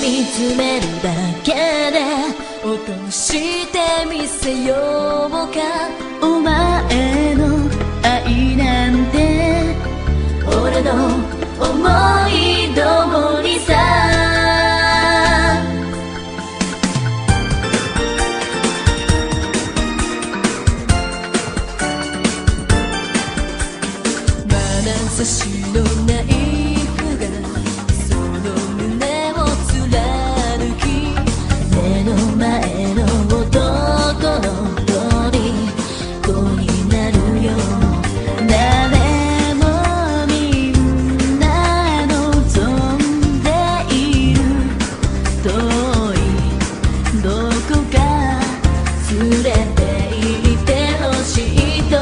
見つめるだけで落としてみせようか。お前の愛なんて俺の思い通りさ。差しのナイフがその胸を貫き、目の前の男の虜になるよ。誰もみんな望んでいる遠いどこか連れて行ってほしいと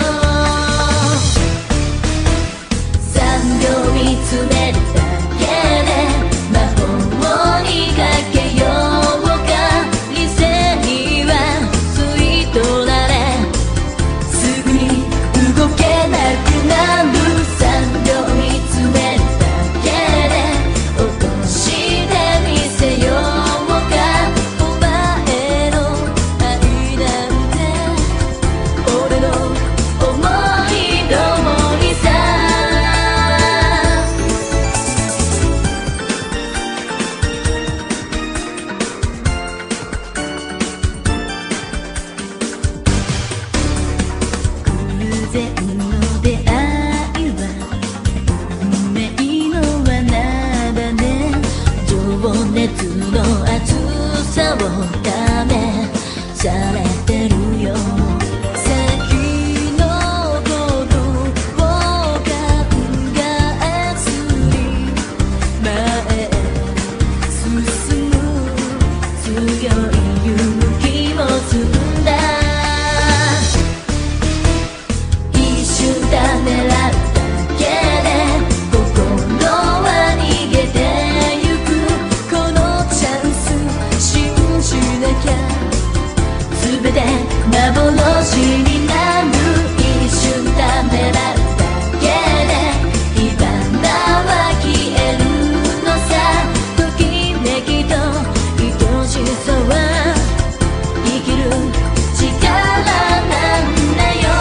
見つめるだけで魔法にかけようか。理性は吸い取られすぐに動けなくなる。3秒見つめるだけで落としてみせようか。お前の愛なんて俺の思い通りさ。偶然の出会いは運命の罠だね。情熱の熱さを試されてるよ。先のことを考えずに前へ進む強い勇気を積んだ。ためらうだけで心は逃げてゆく。このチャンス信じなきゃ全て幻になる。一瞬ためらうだけで火花は消えるのさ。ときめきと愛しさは生きる力なんだよ。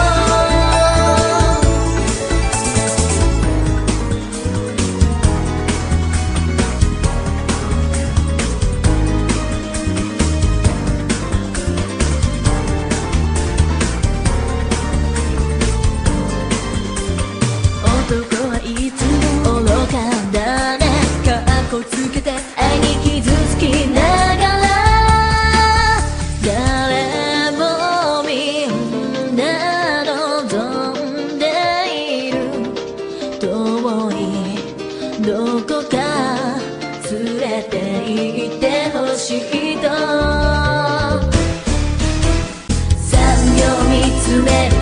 男はいつも愚かだね。かっこつけて愛に傷つきながら誰もみんな望んでいる遠いどこか連れて行ってほしいと3秒見つめる